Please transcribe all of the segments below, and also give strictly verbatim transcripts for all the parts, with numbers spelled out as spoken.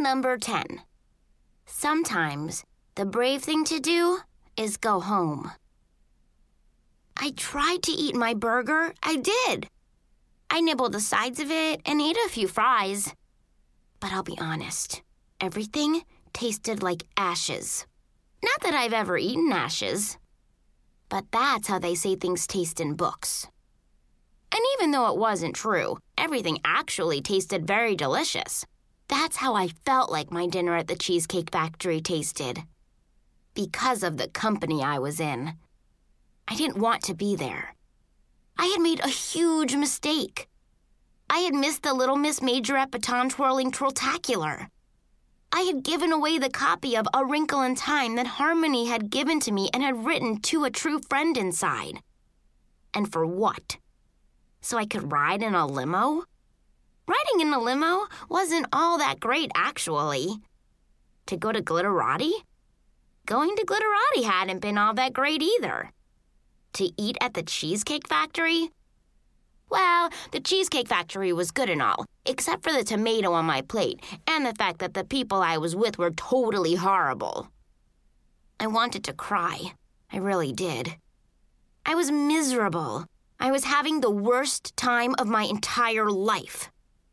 number ten. Sometimes the brave thing to do is go home. I tried to eat my burger. I did. I nibbled the sides of it and ate a few fries. But I'll be honest, everything tasted like ashes. Not that I've ever eaten ashes, but that's how they say things taste in books. And even though it wasn't true, everything actually tasted very delicious. That's how I felt like my dinner at the Cheesecake Factory tasted. Because of the company I was in. I didn't want to be there. I had made a huge mistake. I had missed the Little Miss Majorette baton twirling Twirltacular. I had given away the copy of A Wrinkle in Time that Harmony had given to me and had written "To a True Friend" inside. And for what? So I could ride in a limo? Riding in a limo wasn't all that great, actually. To go to Glitterati? Going to Glitterati hadn't been all that great either. To eat at the Cheesecake Factory? Well, the Cheesecake Factory was good and all, except for the tomato on my plate and the fact that the people I was with were totally horrible. I wanted to cry. I really did. I was miserable. I was having the worst time of my entire life.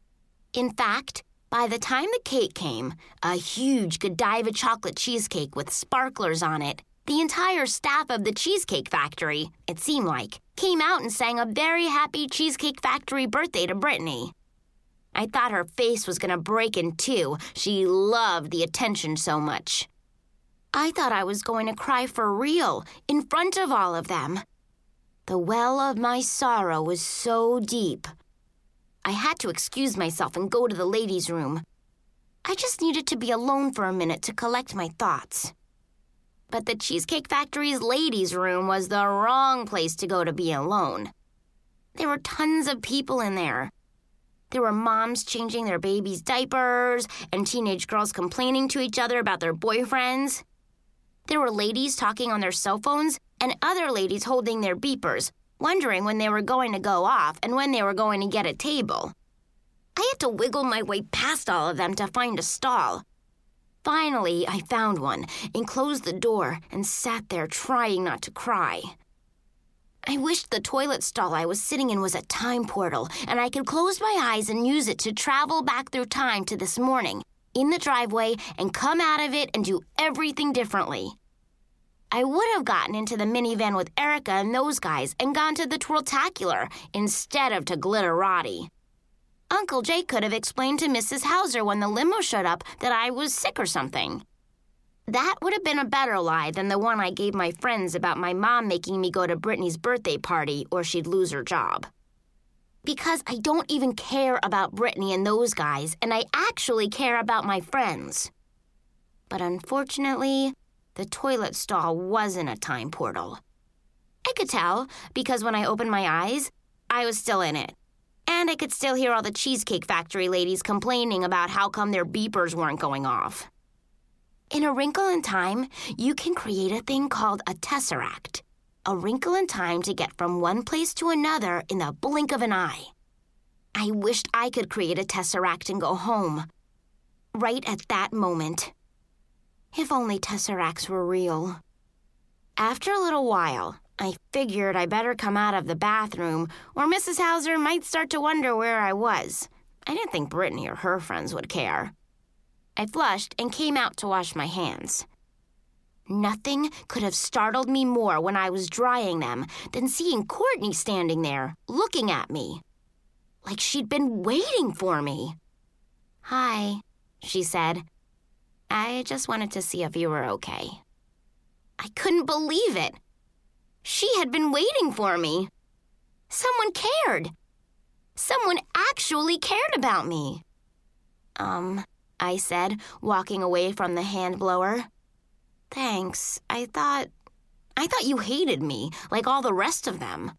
In fact, by the time the cake came, a huge Godiva chocolate cheesecake with sparklers on it, the entire staff of the Cheesecake Factory, it seemed like, came out and sang a very happy Cheesecake Factory birthday to Brittany. I thought her face was going to break in two. She loved the attention so much. I thought I was going to cry for real, in front of all of them. The well of my sorrow was so deep. I had to excuse myself and go to the ladies' room. I just needed to be alone for a minute to collect my thoughts. But the Cheesecake Factory's ladies' room was the wrong place to go to be alone. There were tons of people in there. There were moms changing their babies' diapers and teenage girls complaining to each other about their boyfriends. There were ladies talking on their cell phones and other ladies holding their beepers, wondering when they were going to go off and when they were going to get a table. I had to wiggle my way past all of them to find a stall. Finally, I found one and closed the door and sat there trying not to cry. I wished the toilet stall I was sitting in was a time portal and I could close my eyes and use it to travel back through time to this morning, in the driveway, and come out of it and do everything differently. I would have gotten into the minivan with Erica and those guys and gone to the Twirltacular instead of to Glitterati. Uncle Jake could have explained to Missus Hauser when the limo showed up that I was sick or something. That would have been a better lie than the one I gave my friends about my mom making me go to Brittany's birthday party or she'd lose her job. Because I don't even care about Brittany and those guys, and I actually care about my friends. But unfortunately, the toilet stall wasn't a time portal. I could tell because when I opened my eyes, I was still in it. And I could still hear all the Cheesecake Factory ladies complaining about how come their beepers weren't going off. In A Wrinkle in Time, you can create a thing called a tesseract. A wrinkle in time to get from one place to another in the blink of an eye. I wished I could create a tesseract and go home. Right at that moment. If only tesseracts were real. After a little while, I figured I better come out of the bathroom, or Missus Hauser might start to wonder where I was. I didn't think Brittany or her friends would care. I flushed and came out to wash my hands. Nothing could have startled me more when I was drying them than seeing Courtney standing there, looking at me. Like she'd been waiting for me. "Hi," she said. "I just wanted to see if you were okay." I couldn't believe it. She had been waiting for me. Someone cared. Someone actually cared about me. Um, I said, walking away from the hand blower. Thanks. I thought... I thought you hated me, like all the rest of them.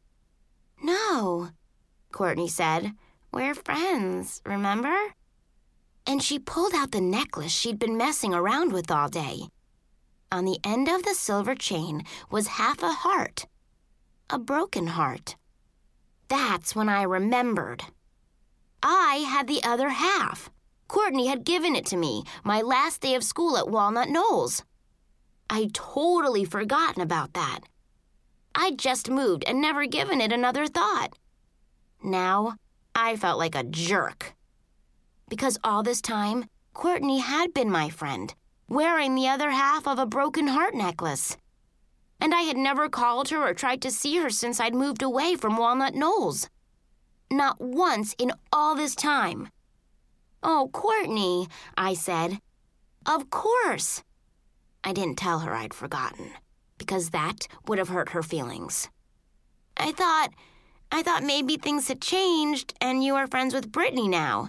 No, Courtney said. We're friends, remember? And she pulled out the necklace she'd been messing around with all day. On the end of the silver chain was half a heart. A broken heart. That's when I remembered. I had the other half. Courtney had given it to me my last day of school at Walnut Knolls. I'd totally forgotten about that. I'd just moved and never given it another thought. Now, I felt like a jerk. Because all this time, Courtney had been my friend, wearing the other half of a broken heart necklace. And I had never called her or tried to see her since I'd moved away from Walnut Knolls. Not once in all this time. "Oh, Courtney," I said. "Of course." I didn't tell her I'd forgotten, because that would have hurt her feelings. I thought, I thought maybe things had changed and you are friends with Brittany now.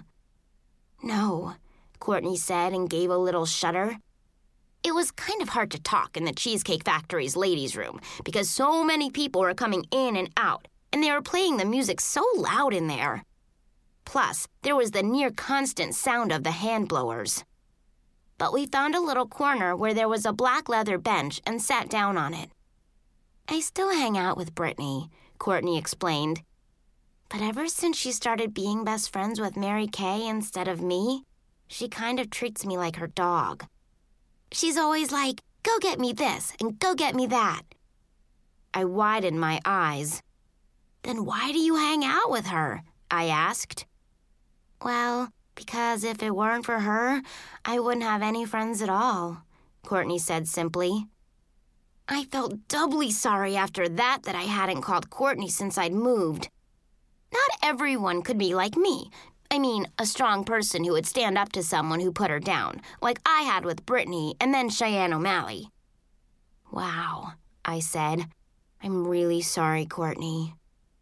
"No," Courtney said and gave a little shudder. It was kind of hard to talk in the Cheesecake Factory's ladies' room because so many people were coming in and out, and they were playing the music so loud in there. Plus, there was the near-constant sound of the hand blowers. But we found a little corner where there was a black leather bench and sat down on it. "I still hang out with Brittany," Courtney explained. "But ever since she started being best friends with Mary Kay instead of me, she kind of treats me like her dog. She's always like, 'Go get me this and go get me that.'" I widened my eyes. "Then why do you hang out with her?" I asked. "Well, because if it weren't for her, I wouldn't have any friends at all," Courtney said simply. I felt doubly sorry after that that I hadn't called Courtney since I'd moved. Not everyone could be like me. I mean, a strong person who would stand up to someone who put her down, like I had with Brittany and then Cheyenne O'Malley. "Wow," I said. "I'm really sorry, Courtney."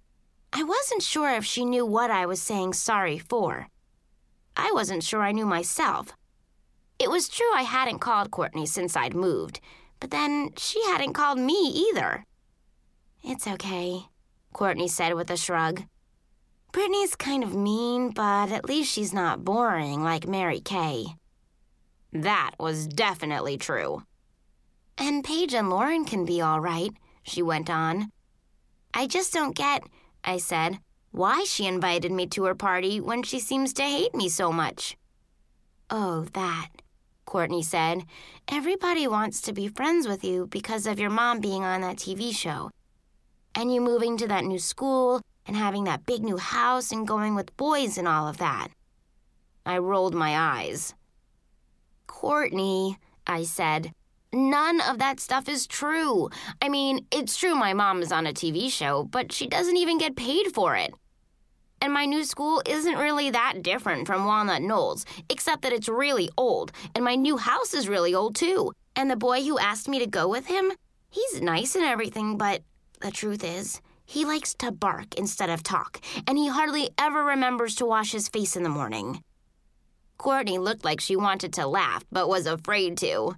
I wasn't sure if she knew what I was saying sorry for. I wasn't sure I knew myself. It was true I hadn't called Courtney since I'd moved, but then she hadn't called me either. "It's okay," Courtney said with a shrug. "Brittany's kind of mean, but at least she's not boring like Mary Kay." That was definitely true. "And Paige and Lauren can be all right," she went on. "I just don't get," I said, "why she invited me to her party when she seems to hate me so much." "Oh, that," Courtney said. "Everybody wants to be friends with you because of your mom being on that T V show. And you moving to that new school and having that big new house and going with boys and all of that." I rolled my eyes. "Courtney," I said, "none of that stuff is true. I mean, it's true my mom is on a T V show, but she doesn't even get paid for it. And my new school isn't really that different from Walnut Knolls, except that it's really old, and my new house is really old too. And the boy who asked me to go with him, he's nice and everything, but the truth is, he likes to bark instead of talk, and he hardly ever remembers to wash his face in the morning." Courtney looked like she wanted to laugh, but was afraid to.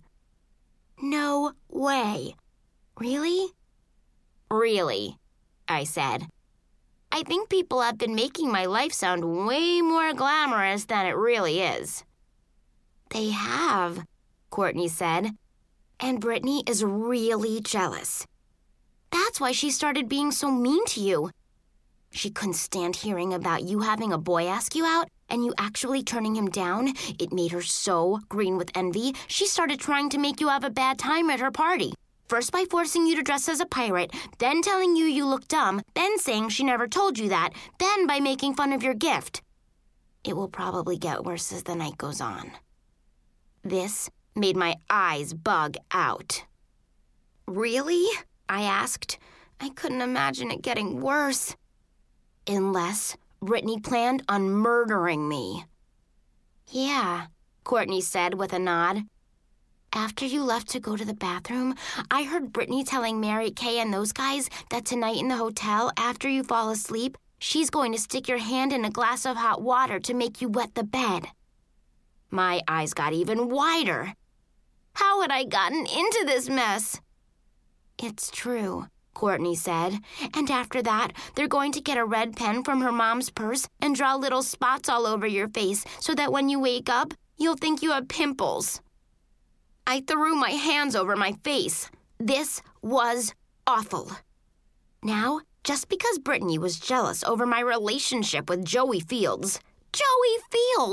"No way." "Really?" "Really," I said. "I think people have been making my life sound way more glamorous than it really is." "They have," Courtney said. "And Brittany is really jealous. That's why she started being so mean to you. She couldn't stand hearing about you having a boy ask you out and you actually turning him down. It made her so green with envy, she started trying to make you have a bad time at her party. First by forcing you to dress as a pirate, then telling you you look dumb, then saying she never told you that, then by making fun of your gift. It will probably get worse as the night goes on." This made my eyes bug out. "Really?" I asked. I couldn't imagine it getting worse. "Unless Brittany planned on murdering me." "Yeah," Courtney said with a nod. "After you left to go to the bathroom, I heard Brittany telling Mary Kay and those guys that tonight in the hotel, after you fall asleep, she's going to stick your hand in a glass of hot water to make you wet the bed." My eyes got even wider. How had I gotten into this mess? "It's true," Courtney said. "And after that, they're going to get a red pen from her mom's purse and draw little spots all over your face so that when you wake up, you'll think you have pimples." I threw my hands over my face. This was awful. Now, just because Brittany was jealous over my relationship with Joey Fields, Joey Fields!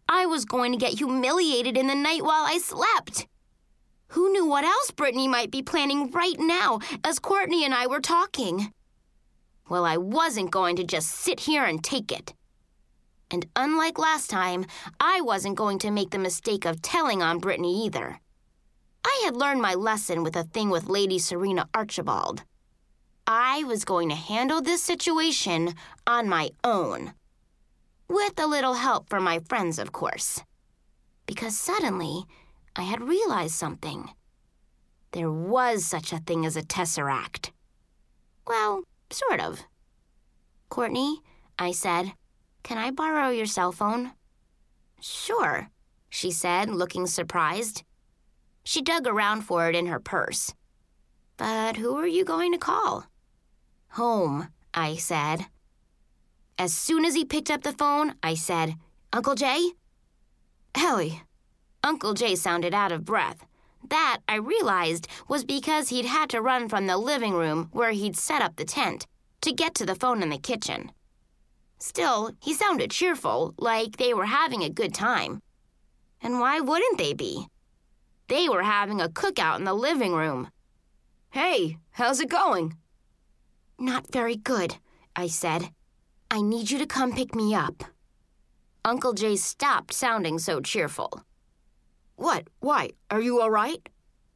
I was going to get humiliated in the night while I slept. Who knew what else Brittany might be planning right now as Courtney and I were talking? Well, I wasn't going to just sit here and take it. And unlike last time, I wasn't going to make the mistake of telling on Brittany either. I had learned my lesson with a thing with Lady Serena Archibald. I was going to handle this situation on my own. With a little help from my friends, of course. Because suddenly, I had realized something. There was such a thing as a tesseract. Well, sort of. Courtney, I said, can I borrow your cell phone? Sure, she said, looking surprised. She dug around for it in her purse. But who are you going to call? Home, I said. As soon as he picked up the phone, I said, Uncle Jay? Ellie. Uncle Jay sounded out of breath. That, I realized, was because he'd had to run from the living room where he'd set up the tent to get to the phone in the kitchen. Still, he sounded cheerful, like they were having a good time. And why wouldn't they be? They were having a cookout in the living room. Hey, how's it going? Not very good, I said. I need you to come pick me up. Uncle Jay stopped sounding so cheerful. What? Why? Are you all right?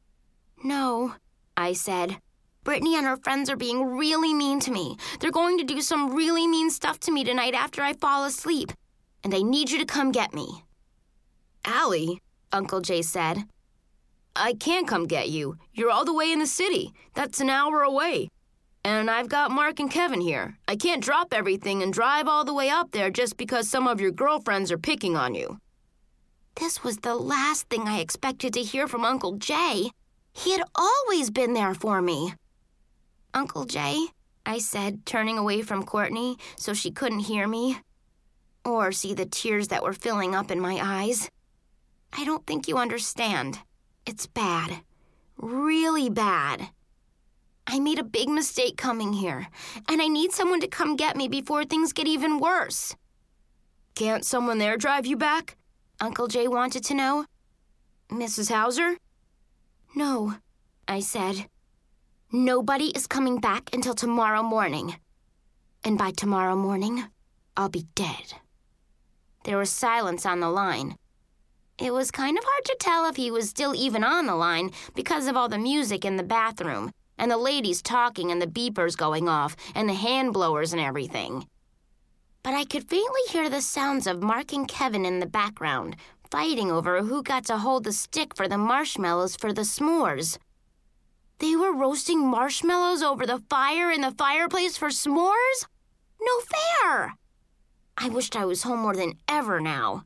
No, I said. Brittany and her friends are being really mean to me. They're going to do some really mean stuff to me tonight after I fall asleep. And I need you to come get me. Allie, Uncle Jay said. I can't come get you. You're all the way in the city. That's an hour away. And I've got Mark and Kevin here. I can't drop everything and drive all the way up there just because some of your girlfriends are picking on you. This was the last thing I expected to hear from Uncle Jay. He had always been there for me. Uncle Jay, I said, turning away from Courtney so she couldn't hear me or see the tears that were filling up in my eyes. I don't think you understand. It's bad. Really bad. I made a big mistake coming here, and I need someone to come get me before things get even worse. Can't someone there drive you back? Uncle Jay wanted to know. Missus Hauser? No, I said. Nobody is coming back until tomorrow morning. And by tomorrow morning, I'll be dead. There was silence on the line. It was kind of hard to tell if he was still even on the line because of all the music in the bathroom and the ladies talking and the beepers going off and the hand blowers and everything. But I could faintly hear the sounds of Mark and Kevin in the background, fighting over who got to hold the stick for the marshmallows for the s'mores. They were roasting marshmallows over the fire in the fireplace for s'mores? No fair! I wished I was home more than ever now.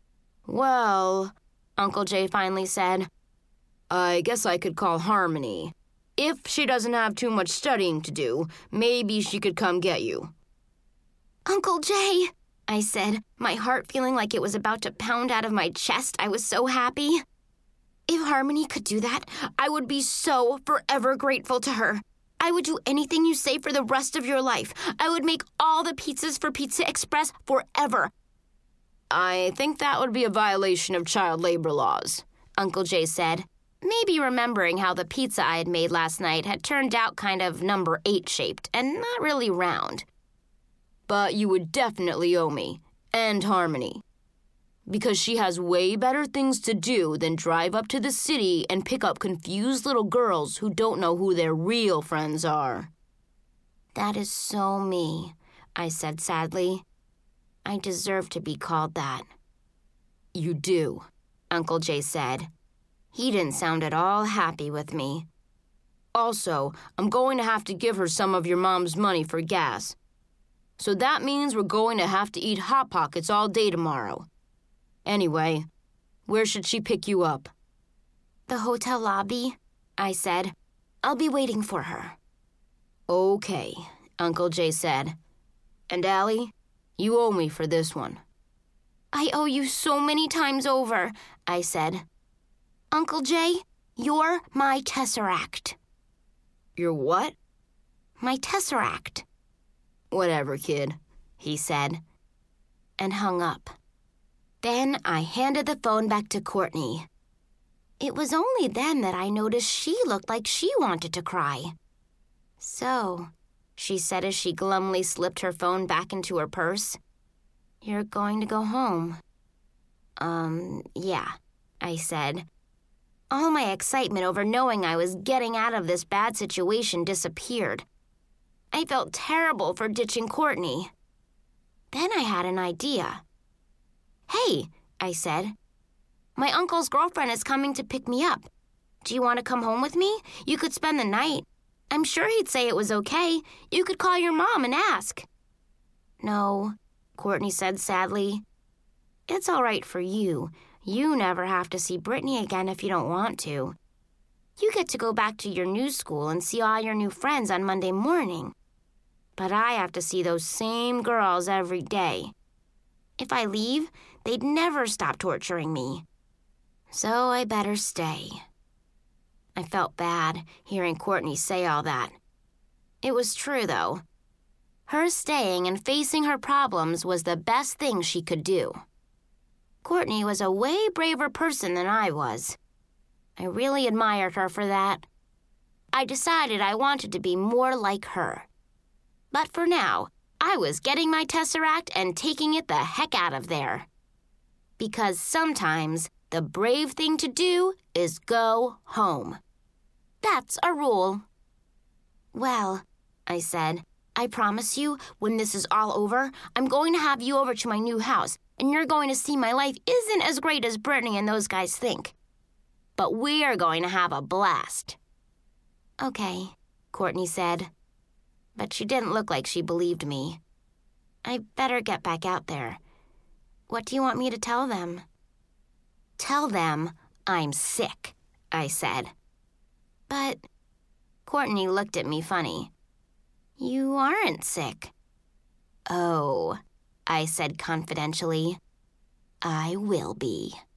Well, Uncle Jay finally said, I guess I could call Harmony. If she doesn't have too much studying to do, maybe she could come get you. Uncle Jay, I said, my heart feeling like it was about to pound out of my chest. I was so happy. If Harmony could do that, I would be so forever grateful to her. I would do anything you say for the rest of your life. I would make all the pizzas for Pizza Express forever. I think that would be a violation of child labor laws, Uncle Jay said, maybe remembering how the pizza I had made last night had turned out kind of number eight shaped and not really round. But you would definitely owe me, and Harmony, because she has way better things to do than drive up to the city and pick up confused little girls who don't know who their real friends are. That is so me, I said sadly. I deserve to be called that. You do, Uncle Jay said. He didn't sound at all happy with me. Also, I'm going to have to give her some of your mom's money for gas. So that means we're going to have to eat Hot Pockets all day tomorrow. Anyway, where should she pick you up? The hotel lobby, I said. I'll be waiting for her. Okay, Uncle Jay said. And Allie, you owe me for this one. I owe you so many times over, I said. Uncle Jay, you're my Tesseract. Your what? My Tesseract. Whatever, kid, he said, and hung up. Then I handed the phone back to Courtney. It was only then that I noticed she looked like she wanted to cry. "So," she said as she glumly slipped her phone back into her purse, "you're going to go home." Um, yeah, I said. All my excitement over knowing I was getting out of this bad situation disappeared. I felt terrible for ditching Courtney. Then I had an idea. "Hey," I said, "my uncle's girlfriend is coming to pick me up. Do you want to come home with me? You could spend the night. I'm sure he'd say it was okay. You could call your mom and ask." "No," Courtney said sadly. "It's all right for you. You never have to see Brittany again if you don't want to. You get to go back to your new school and see all your new friends on Monday morning. But I have to see those same girls every day. If I leave, they'd never stop torturing me. So I better stay." I felt bad hearing Courtney say all that. It was true, though. Her staying and facing her problems was the best thing she could do. Courtney was a way braver person than I was. I really admired her for that. I decided I wanted to be more like her. But for now, I was getting my Tesseract and taking it the heck out of there. Because sometimes the brave thing to do is go home. That's a rule. "Well," I said, "I promise you, when this is all over, I'm going to have you over to my new house, and you're going to see my life isn't as great as Brittany and those guys think. But we are going to have a blast." "Okay," Courtney said. But she didn't look like she believed me. I better get back out there. What do you want me to tell them? "Tell them I'm sick," I said. "But," Courtney looked at me funny. "You aren't sick." "Oh," I said confidentially, "I will be."